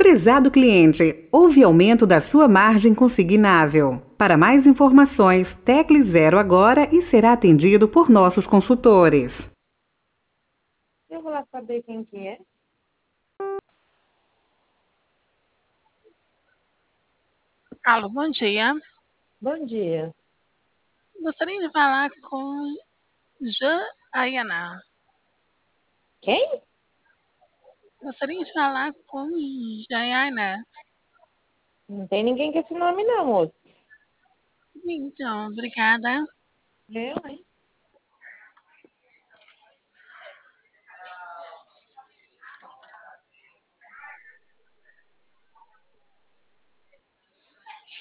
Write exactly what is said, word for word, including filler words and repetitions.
Prezado cliente, houve aumento da sua margem consignável. Para mais informações, tecle zero agora e será atendido por nossos consultores. Eu vou lá saber quem que é. Alô, bom dia. Bom dia. Gostaria de falar com Jaiana. Quem? Gostaria de falar com Jaiana. Não tem ninguém com esse nome não, moço. Então, obrigada. Eu, hein?